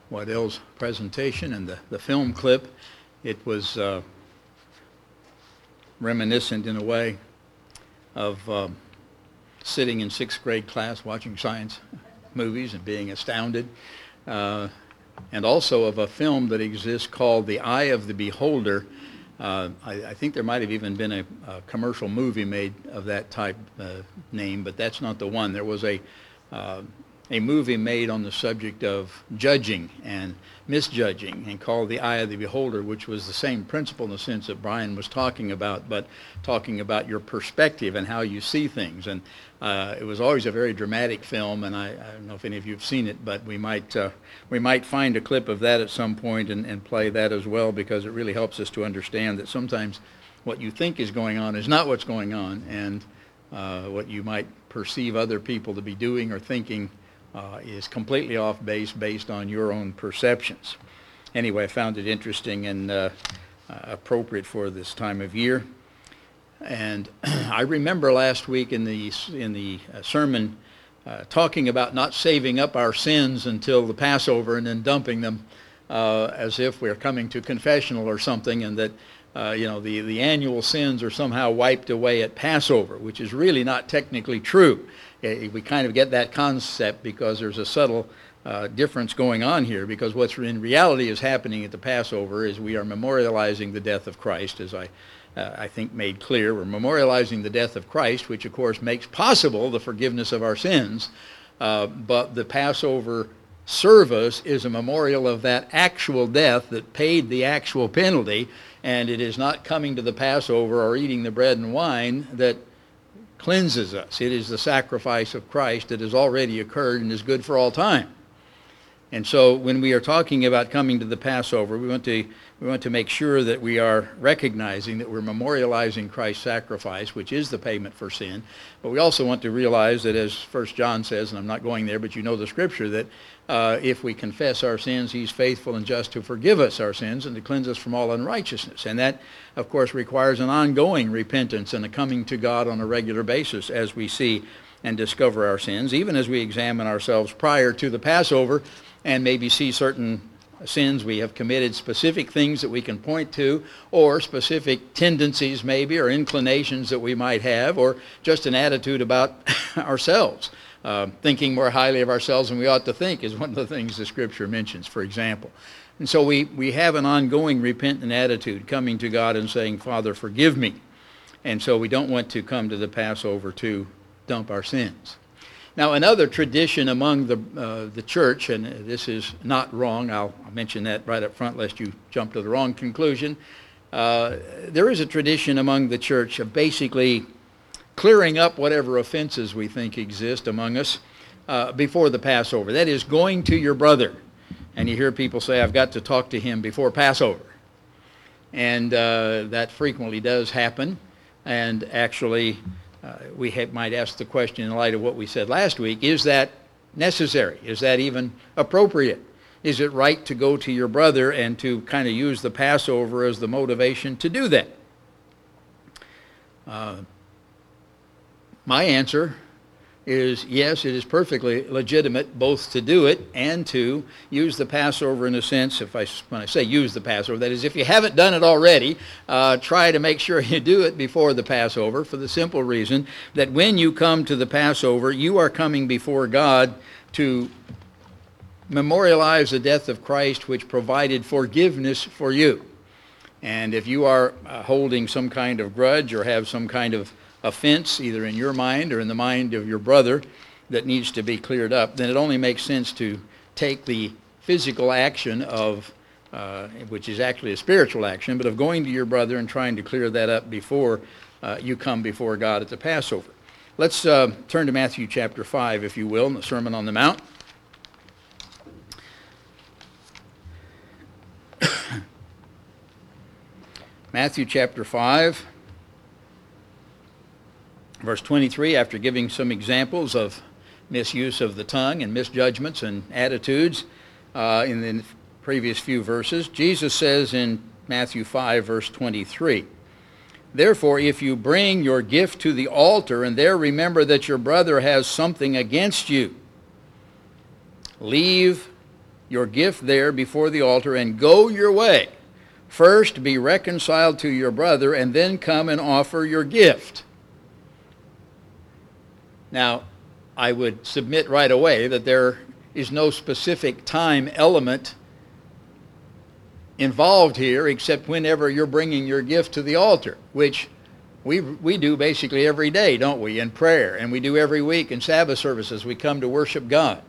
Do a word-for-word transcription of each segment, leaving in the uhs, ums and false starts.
Waddell's presentation and the, the film clip. It was uh, reminiscent in a way of uh, sitting in sixth grade class watching science movies and being astounded, uh, and also of a film that exists called The Eye of the Beholder. Uh, I, I think there might have even been a, a commercial movie made of that type uh, name, but that's not the one. There was a uh, a movie made on the subject of judging and misjudging and called The Eye of the Beholder, which was the same principle in the sense that Brian was talking about, but talking about your perspective and how you see things. And uh, it was always a very dramatic film, and I, I don't know if any of you have seen it, but we might uh, we might find a clip of that at some point and, and play that as well, because it really helps us to understand that sometimes what you think is going on is not what's going on, and uh, what you might perceive other people to be doing or thinking Uh, is completely off base based on your own perceptions. Anyway, I found it interesting and uh, uh, appropriate for this time of year. And I remember last week in the in the uh, sermon uh, talking about not saving up our sins until the Passover and then dumping them uh, as if we're coming to confessional or something, and that uh, you know the the annual sins are somehow wiped away at Passover, which is really not technically true. We kind of get that concept because there's a subtle uh, difference going on here, because what's in reality is happening at the Passover is we are memorializing the death of Christ, as I uh, I think made clear. We're memorializing the death of Christ, which of course makes possible the forgiveness of our sins, uh, but the Passover service is a memorial of that actual death that paid the actual penalty, and it is not coming to the Passover or eating the bread and wine that cleanses us. It is the sacrifice of Christ that has already occurred and is good for all time. And so when we are talking about coming to the Passover, we want to we want to make sure that we are recognizing that we're memorializing Christ's sacrifice, which is the payment for sin. But we also want to realize that, as First John says, and I'm not going there, but you know the scripture, that uh, if we confess our sins, he's faithful and just to forgive us our sins and to cleanse us from all unrighteousness. And that, of course, requires an ongoing repentance and a coming to God on a regular basis as we see and discover our sins, even as we examine ourselves prior to the Passover and maybe see certain sins we have committed, specific things that we can point to, or specific tendencies maybe, or inclinations that we might have, or just an attitude about ourselves. Uh, thinking more highly of ourselves than we ought to think is one of the things the Scripture mentions, for example. And so we, we have an ongoing repentant attitude, coming to God and saying, Father, forgive me. And so we don't want to come to the Passover to dump our sins. Now, another tradition among the uh, the church, and this is not wrong, I'll, I'll mention that right up front lest you jump to the wrong conclusion. Uh, there is a tradition among the church of basically clearing up whatever offenses we think exist among us uh, before the Passover. That is, going to your brother. And you hear people say, I've got to talk to him before Passover. And uh, that frequently does happen. And actually, Uh, we have, might ask the question in light of what we said last week, is that necessary? Is that even appropriate? Is it right to go to your brother and to kind of use the Passover as the motivation to do that? Uh, my answer is yes, it is perfectly legitimate both to do it and to use the Passover in a sense. If I, when I say use the Passover, that is, if you haven't done it already, uh, try to make sure you do it before the Passover, for the simple reason that when you come to the Passover, you are coming before God to memorialize the death of Christ, which provided forgiveness for you. And if you are uh, holding some kind of grudge or have some kind of offense, either in your mind or in the mind of your brother, that needs to be cleared up, then it only makes sense to take the physical action of, uh, which is actually a spiritual action, but of going to your brother and trying to clear that up before uh, you come before God at the Passover. Let's uh, turn to Matthew chapter five, if you will, in the Sermon on the Mount. Matthew chapter five. Verse twenty-three, after giving some examples of misuse of the tongue and misjudgments and attitudes uh, in the previous few verses, Jesus says in Matthew five, verse twenty-three, Therefore, if you bring your gift to the altar and there remember that your brother has something against you, leave your gift there before the altar, and go your way. First be reconciled to your brother, and then come and offer your gift. Now, I would submit right away that there is no specific time element involved here except whenever you're bringing your gift to the altar, which we we do basically every day, don't we, in prayer, and we do every week in Sabbath services. We come to worship God.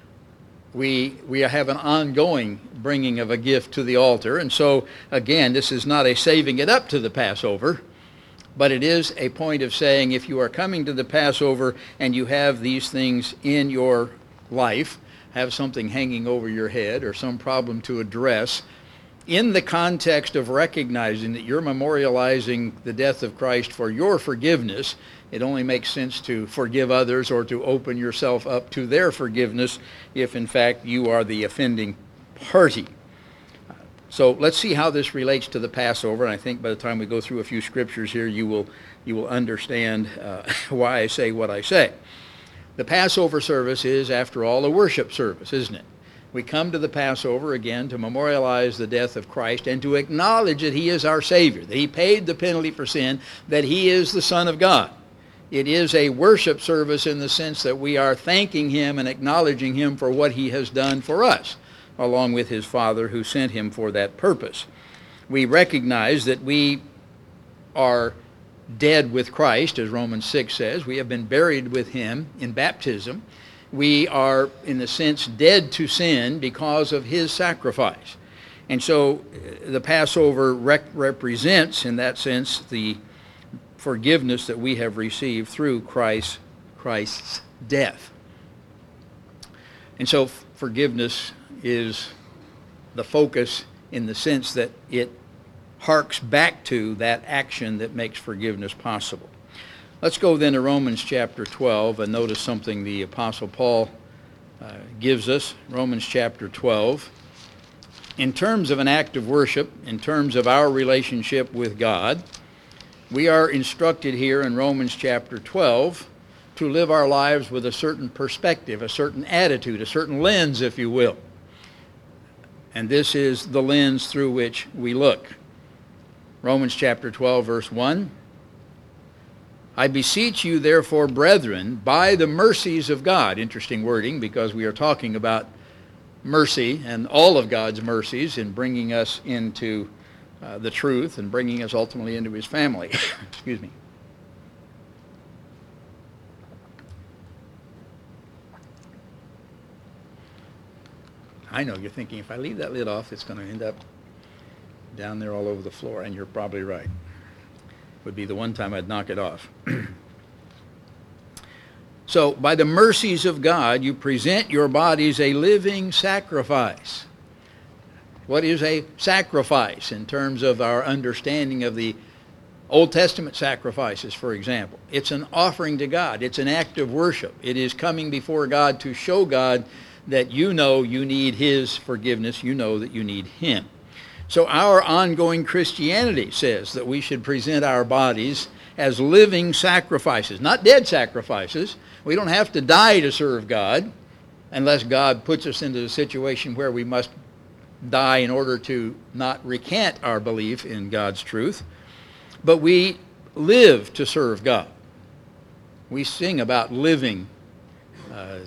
We we have an ongoing bringing of a gift to the altar, and so again, this is not a saving it up to the Passover, but it is a point of saying if you are coming to the Passover and you have these things in your life, have something hanging over your head or some problem to address, in the context of recognizing that you're memorializing the death of Christ for your forgiveness, it only makes sense to forgive others or to open yourself up to their forgiveness if in fact you are the offending party. So let's see how this relates to the Passover, and I think by the time we go through a few scriptures here, you will you will understand uh, why I say what I say. The Passover service is, after all, a worship service, isn't it? We come to the Passover again to memorialize the death of Christ and to acknowledge that he is our Savior, that he paid the penalty for sin, that he is the Son of God. It is a worship service in the sense that we are thanking him and acknowledging him for what he has done for us, along with his Father who sent him for that purpose. We recognize that we are dead with Christ, as Romans six says. We have been buried with him in baptism. We are, in a sense, dead to sin because of his sacrifice. And so the Passover rec- represents, in that sense, the forgiveness that we have received through Christ, Christ's death. And so forgiveness is the focus in the sense that it harks back to that action that makes forgiveness possible. Let's go then to Romans chapter twelve and notice something the Apostle Paul uh, gives us. Romans chapter twelve. In terms of an act of worship, in terms of our relationship with God, we are instructed here in Romans chapter twelve to live our lives with a certain perspective, a certain attitude, a certain lens, if you will. And this is the lens through which we look. Romans chapter twelve, verse one. I beseech you, therefore, brethren, by the mercies of God. Interesting wording, because we are talking about mercy and all of God's mercies in bringing us into uh, the truth and bringing us ultimately into his family. Excuse me. I know you're thinking, if I leave that lid off, it's going to end up down there all over the floor, and you're probably right. Would be the one time I'd knock it off. So, by the mercies of God, you present your bodies a living sacrifice. What is a sacrifice in terms of our understanding of the Old Testament sacrifices, for example? It's an offering to God. It's an act of worship. It is coming before God to show God that you know you need his forgiveness. You know that you need him. So our ongoing Christianity says that we should present our bodies as living sacrifices, not dead sacrifices. We don't have to die to serve God unless God puts us into a situation where we must die in order to not recant our belief in God's truth. But we live to serve God. We sing about living. Uh,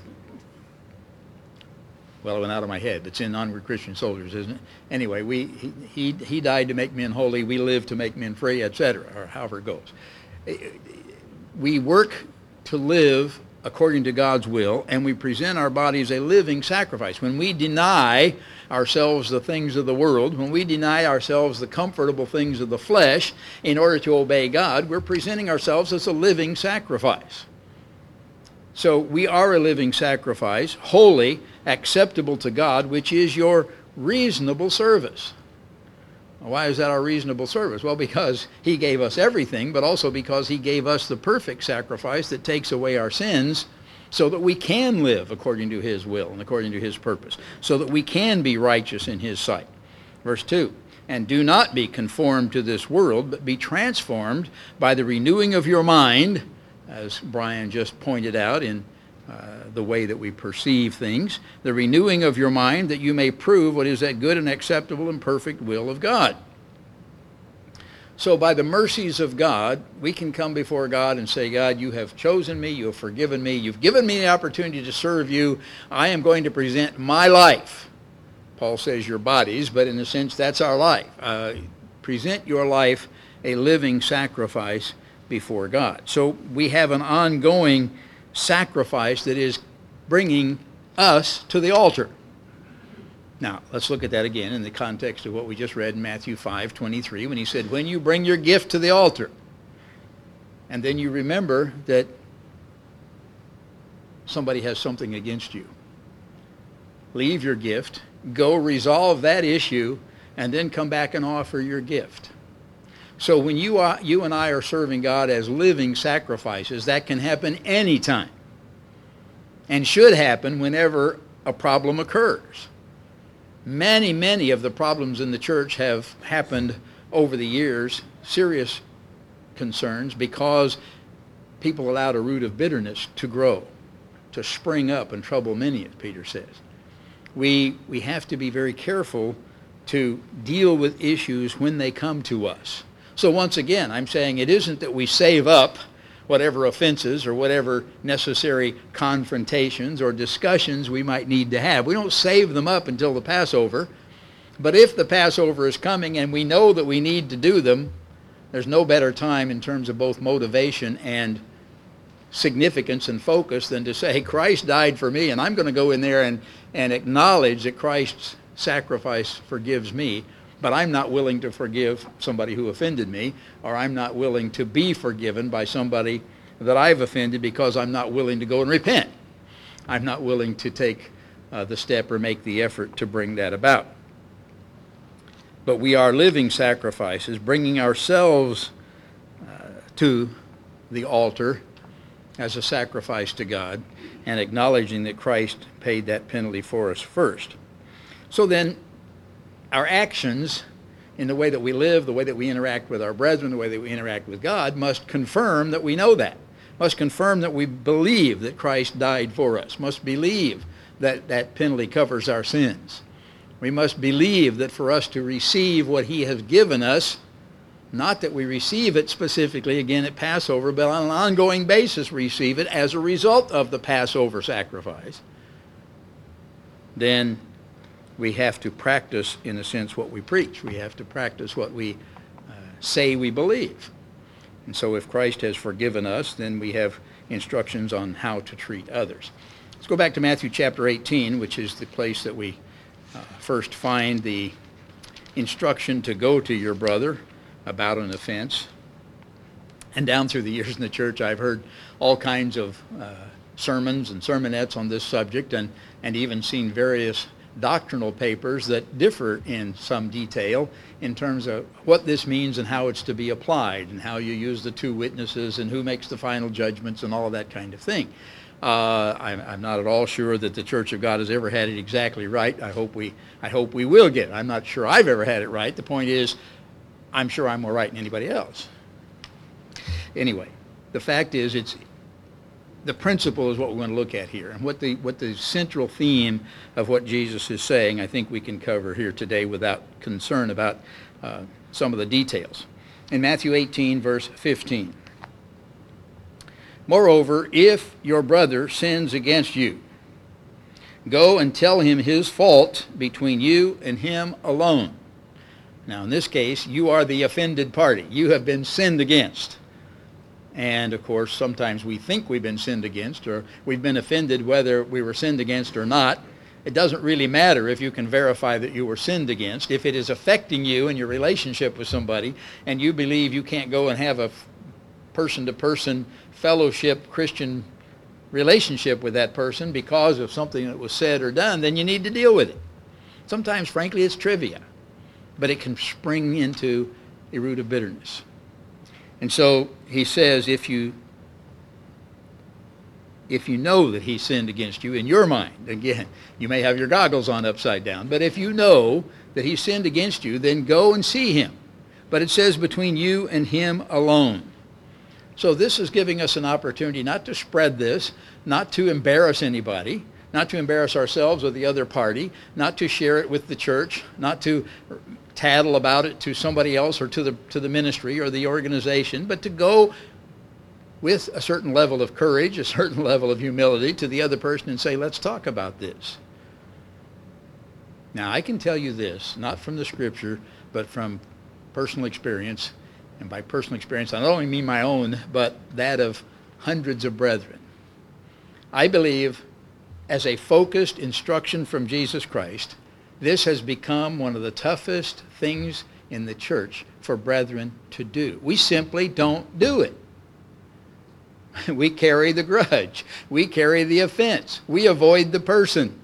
Well, it went out of my head. It's in Onward Christian Soldiers, isn't it? Anyway, we he, he, he died to make men holy. We live to make men free, et cetera, or however it goes. We work to live according to God's will, and we present our bodies a living sacrifice. When we deny ourselves the things of the world, when we deny ourselves the comfortable things of the flesh in order to obey God, we're presenting ourselves as a living sacrifice. So we are a living sacrifice, holy, acceptable to God, which is your reasonable service. Why is that our reasonable service? Well, because he gave us everything, but also because he gave us the perfect sacrifice that takes away our sins so that we can live according to his will and according to his purpose, so that we can be righteous in his sight. Verse two, and do not be conformed to this world, but be transformed by the renewing of your mind, as Brian just pointed out in uh, the way that we perceive things. The renewing of your mind, that you may prove what is that good and acceptable and perfect will of God. So by the mercies of God, we can come before God and say, God, you have chosen me, you have forgiven me, you've given me the opportunity to serve you. I am going to present my life. Paul says your bodies, but in a sense that's our life. Uh, present your life a living sacrifice before God. So we have an ongoing sacrifice that is bringing us to the altar. Now, let's look at that again in the context of what we just read in Matthew five twenty-three, when he said, when you bring your gift to the altar, and then you remember that somebody has something against you. Leave your gift, go resolve that issue, and then come back and offer your gift. So when you are, you and I are serving God as living sacrifices, that can happen anytime, and should happen whenever a problem occurs. Many, many of the problems in the church have happened over the years, serious concerns, because people allowed a root of bitterness to grow, to spring up and trouble many, as Peter says. We, we have to be very careful to deal with issues when they come to us. So once again, I'm saying it isn't that we save up whatever offenses or whatever necessary confrontations or discussions we might need to have. We don't save them up until the Passover. But if the Passover is coming and we know that we need to do them, there's no better time in terms of both motivation and significance and focus than to say, Christ died for me, and I'm going to go in there and, and acknowledge that Christ's sacrifice forgives me, but I'm not willing to forgive somebody who offended me, or I'm not willing to be forgiven by somebody that I've offended because I'm not willing to go and repent. I'm not willing to take uh, the step or make the effort to bring that about. But we are living sacrifices, bringing ourselves uh, to the altar as a sacrifice to God, and acknowledging that Christ paid that penalty for us first. So then, our actions in the way that we live, the way that we interact with our brethren, the way that we interact with God, must confirm that we know that. Must confirm that we believe that Christ died for us. Must believe that that penalty covers our sins. We must believe that for us to receive what he has given us, not that we receive it specifically again at Passover, but on an ongoing basis receive it as a result of the Passover sacrifice, then we have to practice, in a sense, what we preach. We have to practice what we uh, say we believe. And so if Christ has forgiven us, then we have instructions on how to treat others. Let's go back to Matthew chapter eighteen, which is the place that we uh, first find the instruction to go to your brother about an offense. And down through the years in the church, I've heard all kinds of uh, sermons and sermonettes on this subject, and, and even seen various doctrinal papers that differ in some detail in terms of what this means and how it's to be applied, and how you use the two witnesses and who makes the final judgments and all of that kind of thing. Uh, I'm, I'm not at all sure that the Church of God has ever had it exactly right. I hope we, I hope we will get it. I'm not sure I've ever had it right. The point is, I'm sure I'm more right than anybody else. Anyway, the fact is, it's the principle is what we're going to look at here, and what the what the central theme of what Jesus is saying, I think we can cover here today without concern about uh, some of the details. In Matthew eighteen, verse fifteen, moreover, if your brother sins against you, go and tell him his fault between you and him alone. Now, in this case, you are the offended party. You have been sinned against. And, of course, sometimes we think we've been sinned against, or we've been offended whether we were sinned against or not. It doesn't really matter if you can verify that you were sinned against. If it is affecting you in your relationship with somebody, and you believe you can't go and have a person-to-person fellowship Christian relationship with that person because of something that was said or done, then you need to deal with it. Sometimes, frankly, it's trivia, but it can spring into a root of bitterness. And so he says, if you if you know that he sinned against you in your mind, again, you may have your goggles on upside down, but if you know that he sinned against you, then go and see him. But it says between you and him alone. So this is giving us an opportunity not to spread this, not to embarrass anybody, not to embarrass ourselves or the other party, not to share it with the church, not to tattle about it to somebody else or to the to the ministry or the organization, but to go with a certain level of courage, a certain level of humility to the other person and say, let's talk about this. Now, I can tell you this, not from the scripture, but from personal experience. And by personal experience, I not only mean my own, but that of hundreds of brethren. I believe, as a focused instruction from Jesus Christ, this has become one of the toughest things in the church for brethren to do. We simply don't do it. We carry the grudge. We carry the offense. We avoid the person.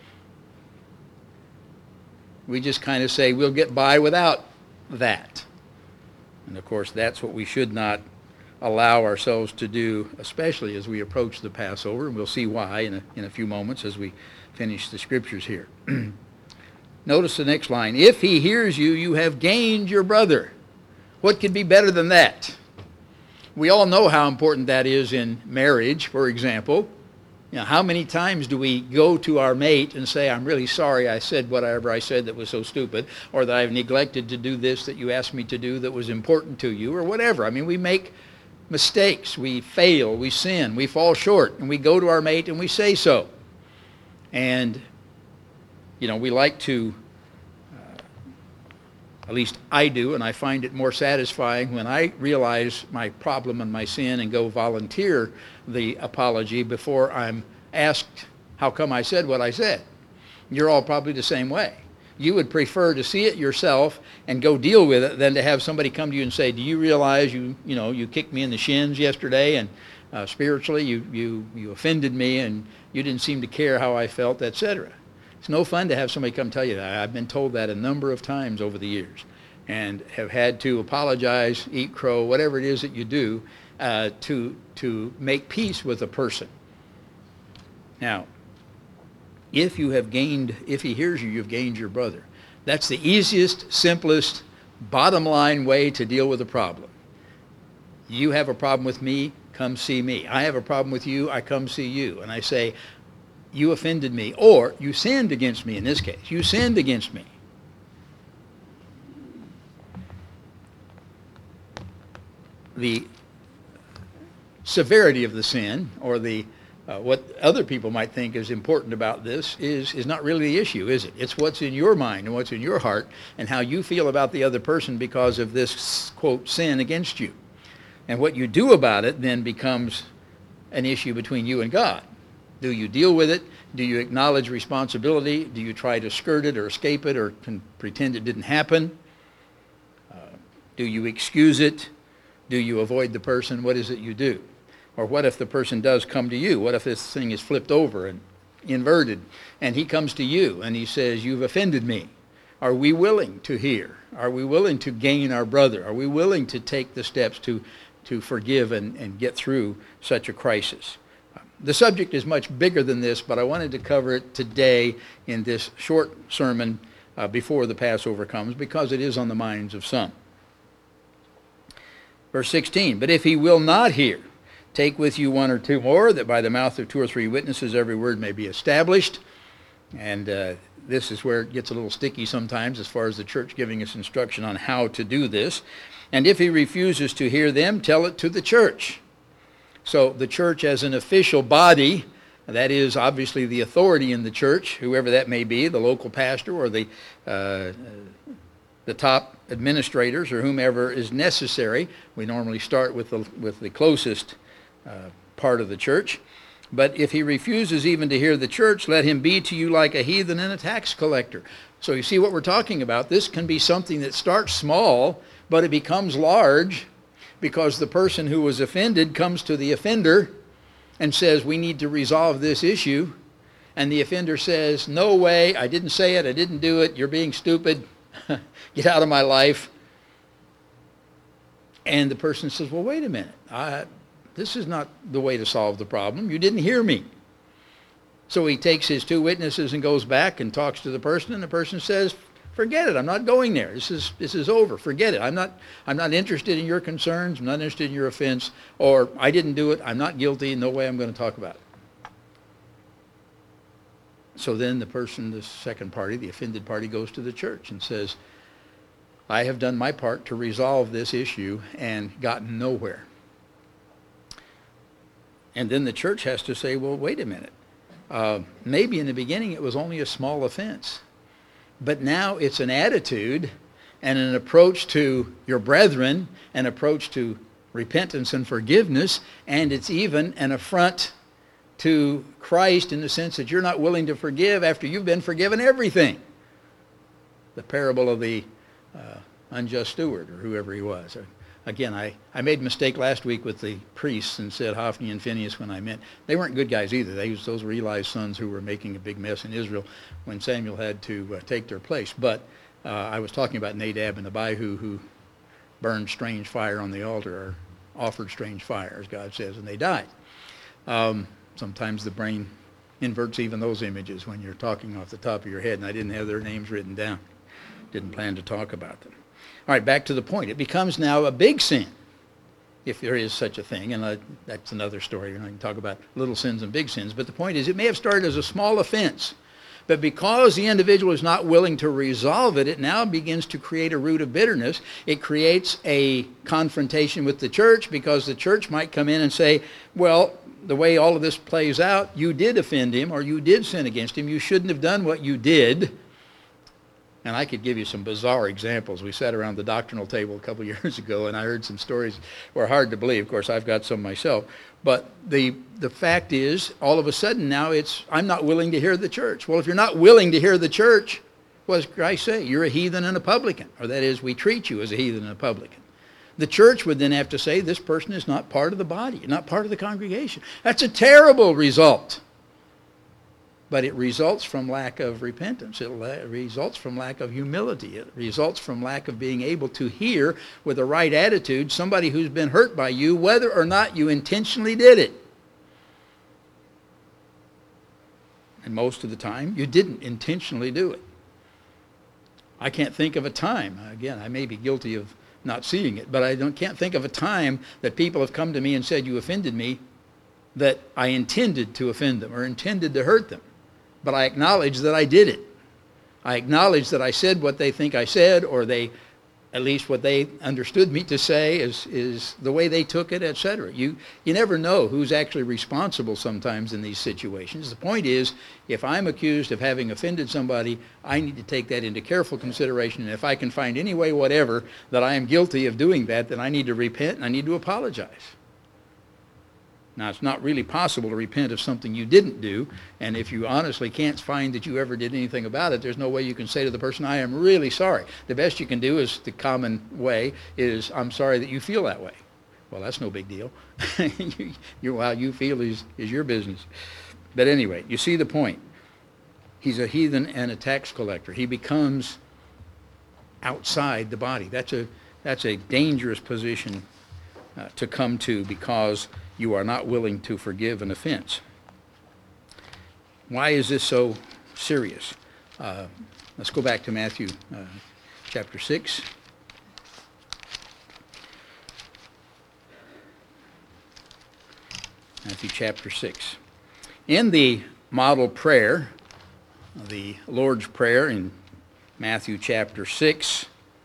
We just kind of say, we'll get by without that. And of course, that's what we should not allow ourselves to do, especially as we approach the Passover. And we'll see why in a, in a few moments as we finish the scriptures here. Notice the next line. If he hears you, you have gained your brother. What could be better than that? We all know how important that is in marriage, for example. You know, how many times do we go to our mate and say, I'm really sorry I said whatever I said that was so stupid, or that I've neglected to do this that you asked me to do that was important to you, or whatever. I mean, we make mistakes, we fail, we sin, we fall short, and we go to our mate and we say so. And, you know, we like to, uh, at least I do, and I find it more satisfying when I realize my problem and my sin and go volunteer the apology before I'm asked how come I said what I said. You're all probably the same way. You would prefer to see it yourself and go deal with it than to have somebody come to you and say, do you realize you you know you kicked me in the shins yesterday, and uh, spiritually you, you you offended me and you didn't seem to care how I felt, et cetera. It's no fun to have somebody come tell you that. I've been told that a number of times over the years and have had to apologize, eat crow, whatever it is that you do uh, to to make peace with a person. Now, if you have gained, if he hears you, you've gained your brother. That's the easiest, simplest, bottom line way to deal with a problem. You have a problem with me, come see me. I have a problem with you, I come see you. And I say, you offended me, or you sinned against me in this case. You sinned against me. The severity of the sin, or the uh, what other people might think is important about this, is is not really the issue, is it? It's what's in your mind and what's in your heart and how you feel about the other person because of this, quote, sin against you. And what you do about it then becomes an issue between you and God. Do you deal with it? Do you acknowledge responsibility? Do you try to skirt it or escape it or can pretend it didn't happen? Uh, do you excuse it? Do you avoid the person? What is it you do? Or what if the person does come to you? What if this thing is flipped over and inverted and he comes to you and he says, you've offended me? Are we willing to hear? Are we willing to gain our brother? Are we willing to take the steps to, to forgive and, and get through such a crisis? The subject is much bigger than this, but I wanted to cover it today in this short sermon uh, before the Passover comes, because it is on the minds of some. Verse sixteen, but if he will not hear, take with you one or two more, that by the mouth of two or three witnesses every word may be established. And uh, this is where it gets a little sticky sometimes as far as the church giving us instruction on how to do this. And if he refuses to hear them, tell it to the church. So the church as an official body, that is obviously the authority in the church, whoever that may be, the local pastor or the uh, the top administrators or whomever is necessary. We normally start with the with the closest uh, part of the church. But if he refuses even to hear the church, let him be to you like a heathen and a tax collector. So you see what we're talking about. This can be something that starts small, but it becomes large, because the person who was offended comes to the offender and says, we need to resolve this issue. And the offender says, no way, I didn't say it, I didn't do it, you're being stupid, get out of my life. And the person says, well, wait a minute, I, this is not the way to solve the problem, you didn't hear me. So he takes his two witnesses and goes back and talks to the person, and the person says, Forget it. I'm not going there. This is this is over. Forget it. I'm not I'm not interested in your concerns. I'm not interested in your offense. Or I didn't do it. I'm not guilty. No way I'm going to talk about it. So then the person, the second party, the offended party, goes to the church and says, I have done my part to resolve this issue and gotten nowhere. And then the church has to say, well, wait a minute. Uh, maybe in the beginning it was only a small offense. But now it's an attitude and an approach to your brethren, an approach to repentance and forgiveness, and it's even an affront to Christ in the sense that you're not willing to forgive after you've been forgiven everything. The parable of the uh, unjust steward, or whoever he was. Again, I, I made a mistake last week with the priests and said Hophni and Phinehas when I meant. They weren't good guys either. They, those were Eli's sons who were making a big mess in Israel when Samuel had to uh, take their place. But uh, I was talking about Nadab and Abihu, who burned strange fire on the altar, or offered strange fire, as God says, and they died. Um, sometimes the brain inverts even those images when you're talking off the top of your head, and I didn't have their names written down. Didn't plan to talk about them. All right, back to the point. It becomes now a big sin, if there is such a thing, and uh, that's another story. You know, I can talk about little sins and big sins, but the point is it may have started as a small offense, but because the individual is not willing to resolve it, it now begins to create a root of bitterness. It creates a confrontation with the church, because the church might come in and say, well, the way all of this plays out, you did offend him, or you did sin against him. You shouldn't have done what you did. And I could give you some bizarre examples. We sat around the doctrinal table a couple of years ago, and I heard some stories that were hard to believe. Of course, I've got some myself. But the the fact is, all of a sudden now it's, I'm not willing to hear the church. Well, if you're not willing to hear the church, what does Christ say? You're a heathen and a publican. Or that is, we treat you as a heathen and a publican. The church would then have to say, this person is not part of the body, not part of the congregation. That's a terrible result. But it results from lack of repentance. It results from lack of humility. It results from lack of being able to hear with the right attitude somebody who's been hurt by you, whether or not you intentionally did it. And most of the time, you didn't intentionally do it. I can't think of a time, again, I may be guilty of not seeing it, but I don't, can't think of a time that people have come to me and said, you offended me, that I intended to offend them or intended to hurt them. But I acknowledge that I did it. I acknowledge that I said what they think I said, or they, at least what they understood me to say is, is the way they took it, et cetera. You, you never know who's actually responsible sometimes in these situations. The point is, if I'm accused of having offended somebody, I need to take that into careful consideration. And if I can find any way whatever that I am guilty of doing that, then I need to repent and I need to apologize. Now, it's not really possible to repent of something you didn't do, and if you honestly can't find that you ever did anything about it, there's no way you can say to the person, I am really sorry. The best you can do is, the common way is, I'm sorry that you feel that way. Well, that's no big deal. you, you, how you feel is, is your business. But anyway, you see the point. He's a heathen and a tax collector. He becomes outside the body. That's a, that's a dangerous position uh, to come to, because you are not willing to forgive an offense. Why is this so serious? Uh, let's go back to Matthew uh, chapter six. Matthew chapter six. In the model prayer, the Lord's Prayer in Matthew chapter six,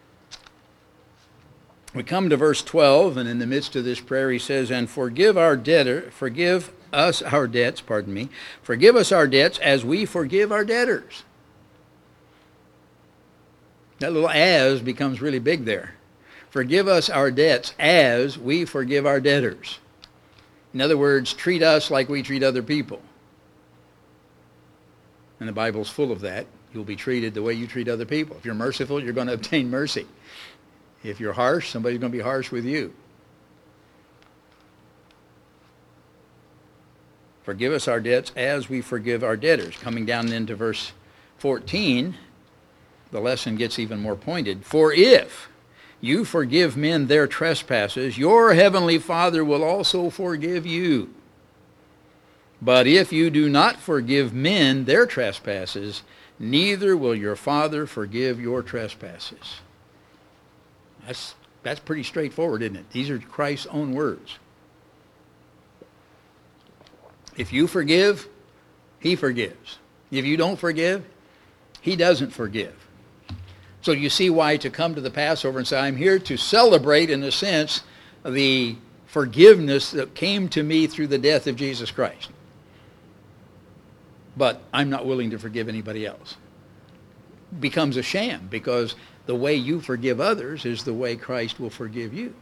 we come to verse twelve, and in the midst of this prayer he says, and forgive our debtor, forgive us our debts, pardon me, forgive us our debts as we forgive our debtors. That little as becomes really big there. Forgive us our debts as we forgive our debtors. In other words, treat us like we treat other people. And the Bible's full of that. You'll be treated the way you treat other people. If you're merciful, you're going to obtain mercy. If you're harsh, somebody's going to be harsh with you. Forgive us our debts as we forgive our debtors. Coming down into verse fourteen, the lesson gets even more pointed. For if you forgive men their trespasses, your heavenly Father will also forgive you. But if you do not forgive men their trespasses, neither will your Father forgive your trespasses. That's, that's pretty straightforward, isn't it? These are Christ's own words. If you forgive, he forgives. If you don't forgive, he doesn't forgive. So you see why to come to the Passover and say, I'm here to celebrate, in a sense, the forgiveness that came to me through the death of Jesus Christ. But I'm not willing to forgive anybody else. Becomes a sham, because the way you forgive others is the way Christ will forgive you.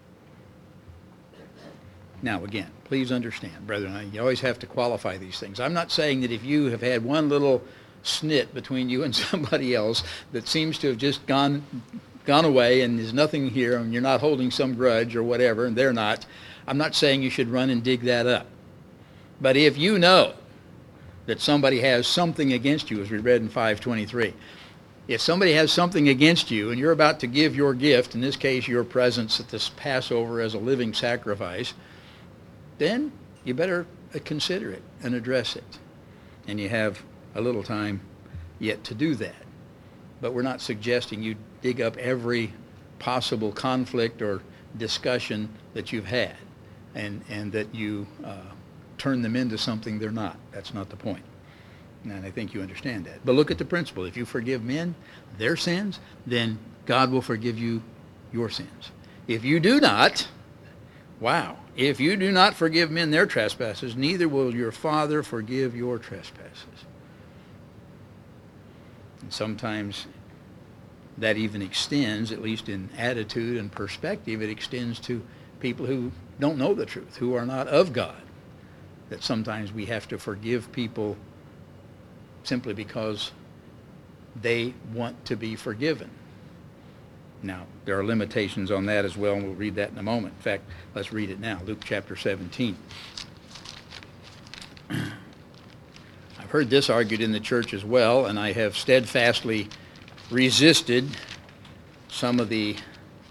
Now again, please understand, brethren, you always have to qualify these things. I'm not saying that if you have had one little snit between you and somebody else that seems to have just gone gone away and there's nothing here and you're not holding some grudge or whatever, and they're not, I'm not saying you should run and dig that up. But if you know that somebody has something against you, as we read in five twenty-three, if somebody has something against you and you're about to give your gift, in this case your presence at this Passover as a living sacrifice, then you better consider it and address it. And you have a little time yet to do that. But we're not suggesting you dig up every possible conflict or discussion that you've had and, and that you uh, turn them into something they're not. That's not the point. And I think you understand that. But look at the principle. If you forgive men their sins, then God will forgive you your sins. If you do not, wow, if you do not forgive men their trespasses, neither will your Father forgive your trespasses. And sometimes that even extends, at least in attitude and perspective, it extends to people who don't know the truth, who are not of God. That sometimes we have to forgive people simply because they want to be forgiven. Now, there are limitations on that as well, and we'll read that in a moment. In fact, let's read it now, Luke chapter seventeen. I've heard this argued in the church as well, and I have steadfastly resisted some of the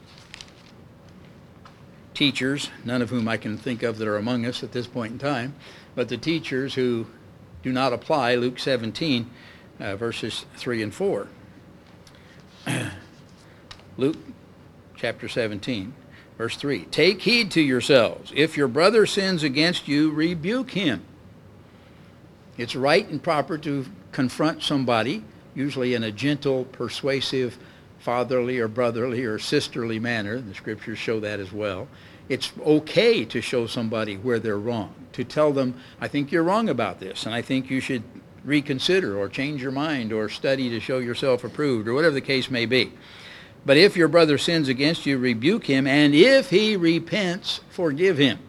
teachers, none of whom I can think of that are among us at this point in time, but the teachers who do not apply Luke seventeen, uh, verses three and four. Luke chapter seventeen, verse three. Take heed to yourselves. If your brother sins against you, rebuke him. It's right and proper to confront somebody, usually in a gentle, persuasive, fatherly or brotherly or sisterly manner. The scriptures show that as well. It's okay to show somebody where they're wrong, to tell them, I think you're wrong about this, and I think you should reconsider or change your mind or study to show yourself approved, or whatever the case may be. But if your brother sins against you, rebuke him, and if he repents, forgive him.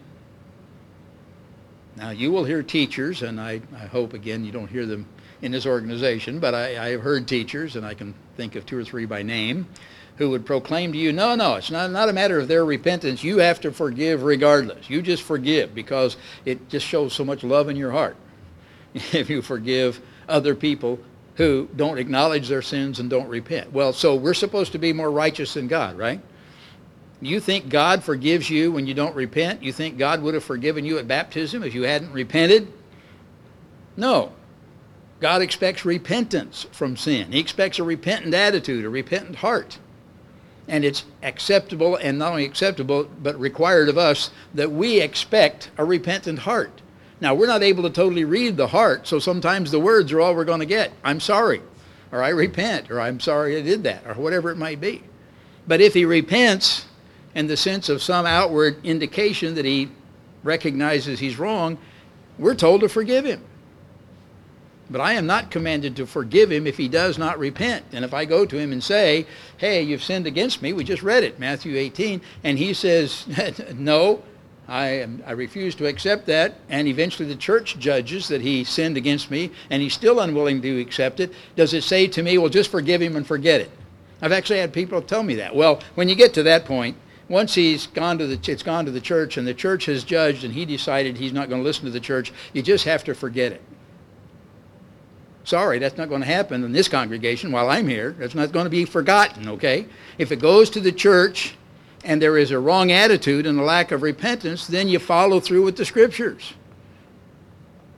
Now, you will hear teachers, and I, I hope, again, you don't hear them in this organization, but I, I have heard teachers, and I can think of two or three by name, who would proclaim to you, no, no, it's not, not a matter of their repentance. You have to forgive regardless. You just forgive because it just shows so much love in your heart if you forgive other people who don't acknowledge their sins and don't repent. Well, so we're supposed to be more righteous than God, right? You think God forgives you when you don't repent? You think God would have forgiven you at baptism if you hadn't repented? No. God expects repentance from sin. He expects a repentant attitude, a repentant heart. And it's acceptable, and not only acceptable, but required of us that we expect a repentant heart. Now, we're not able to totally read the heart, so sometimes the words are all we're going to get. I'm sorry, or I repent, or I'm sorry I did that, or whatever it might be. But if he repents in the sense of some outward indication that he recognizes he's wrong, we're told to forgive him. But I am not commanded to forgive him if he does not repent. And if I go to him and say, hey, you've sinned against me, we just read it, Matthew eighteen, and he says, no, I, am, I refuse to accept that, and eventually the church judges that he sinned against me, and he's still unwilling to accept it, does it say to me, well, just forgive him and forget it? I've actually had people tell me that. Well, when you get to that point, once he's gone to the, it's gone to the church, and the church has judged, and he decided he's not going to listen to the church, you just have to forget it. Sorry, that's not going to happen in this congregation while I'm here. That's not going to be forgotten, okay? If it goes to the church and there is a wrong attitude and a lack of repentance, then you follow through with the scriptures.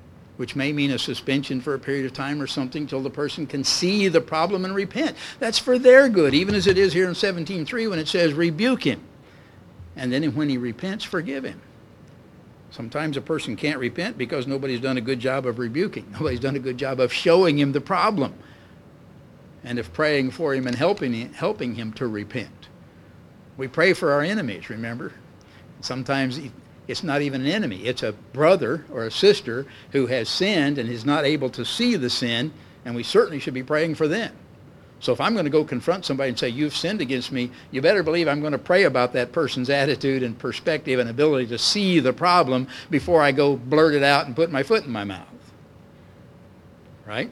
which may mean a suspension for a period of time or something till the person can see the problem and repent. That's for their good, even as it is here in seventeen three when it says, rebuke him. And then when he repents, forgive him. Sometimes a person can't repent because nobody's done a good job of rebuking. Nobody's done a good job of showing him the problem and of praying for him and helping him, helping him to repent. We pray for our enemies, remember? Sometimes it's not even an enemy. It's a brother or a sister who has sinned and is not able to see the sin, and we certainly should be praying for them. So if I'm going to go confront somebody and say, you've sinned against me, you better believe I'm going to pray about that person's attitude and perspective and ability to see the problem before I go blurt it out and put my foot in my mouth. Right?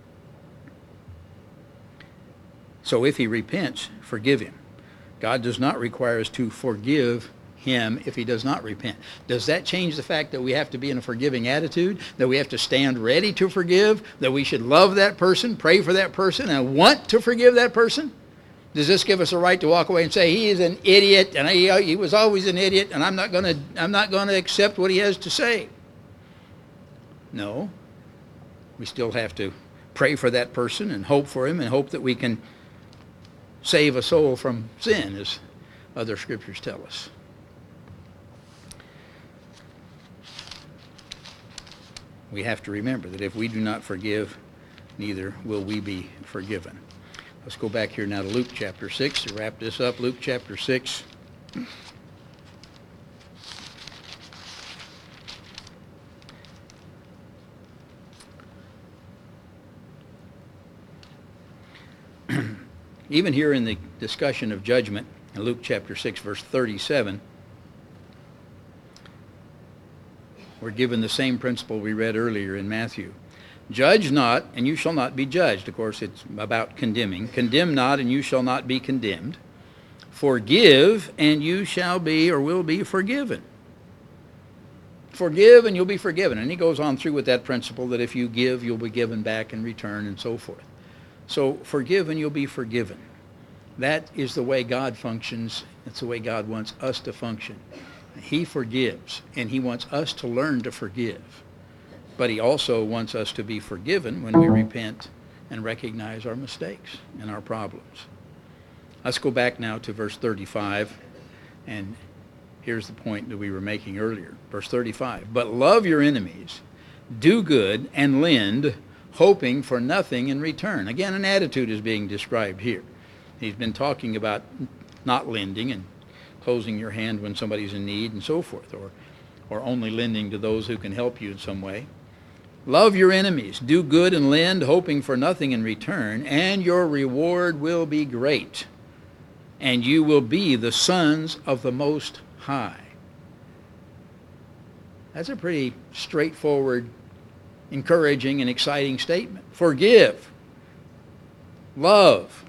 So if he repents, forgive him. God does not require us to forgive him if he does not repent. Does that change the fact that we have to be in a forgiving attitude, that we have to stand ready to forgive, that we should love that person, pray for that person, and want to forgive that person? Does this give us a right to walk away and say he is an idiot and he, he was always an idiot and I'm not going to I'm not going to accept what he has to say? No. We still have to pray for that person and hope for him and hope that we can save a soul from sin, as other scriptures tell us. We have to remember that if we do not forgive, neither will we be forgiven. Let's go back here now to Luke chapter six to wrap this up. Luke chapter six. Even here in the discussion of judgment, in Luke chapter six, verse thirty-seven, we're given the same principle we read earlier in Matthew. Judge not, and you shall not be judged. Of course, it's about condemning. Condemn not, and you shall not be condemned. Forgive, and you shall be or will be forgiven. Forgive, and you'll be forgiven. And he goes on through with that principle that if you give, you'll be given back in return, and so forth. So forgive, and you'll be forgiven. That is the way God functions. It's the way God wants us to function. He forgives, and he wants us to learn to forgive. But he also wants us to be forgiven when we repent and recognize our mistakes and our problems. Let's go back now to verse thirty-five, and here's the point that we were making earlier. Verse thirty-five, but love your enemies, do good, and lend, hoping for nothing in return. Again, an attitude is being described here. He's been talking about not lending and closing your hand when somebody's in need and so forth, or, or only lending to those who can help you in some way. Love your enemies, do good and lend, hoping for nothing in return, and your reward will be great, and you will be the sons of the Most High. That's a pretty straightforward, encouraging, and exciting statement. Forgive, love,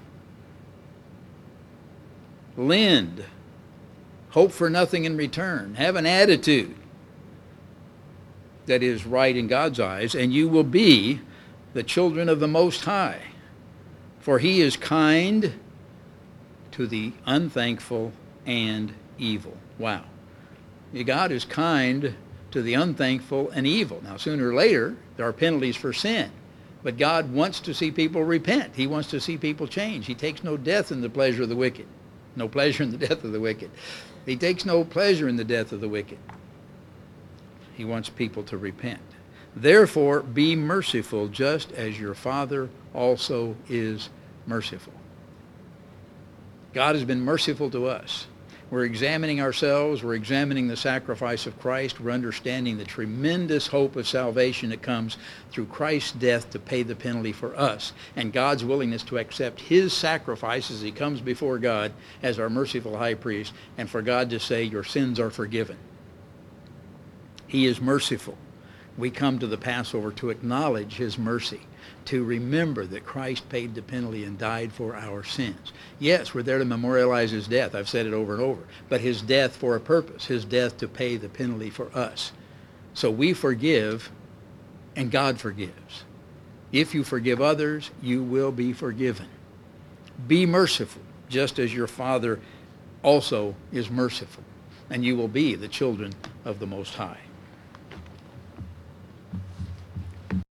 lend, hope for nothing in return. Have an attitude that is right in God's eyes, and you will be the children of the Most High. For he is kind to the unthankful and evil. Wow. God is kind to the unthankful and evil. Now, sooner or later, there are penalties for sin. But God wants to see people repent. He wants to see people change. He takes no death in the pleasure of the wicked. No pleasure in the death of the wicked. He takes no pleasure in the death of the wicked. He wants people to repent. Therefore, be merciful, just as your Father also is merciful. God has been merciful to us. We're examining ourselves. We're examining the sacrifice of Christ. We're understanding the tremendous hope of salvation that comes through Christ's death to pay the penalty for us, and God's willingness to accept his sacrifice as he comes before God as our merciful high priest, and for God to say, your sins are forgiven. He is merciful. We come to the Passover to acknowledge his mercy, to remember that Christ paid the penalty and died for our sins. Yes, we're there to memorialize his death. I've said it over and over. But his death for a purpose, his death to pay the penalty for us. So we forgive, and God forgives. If you forgive others, you will be forgiven. Be merciful, just as your Father also is merciful, and you will be the children of the Most High.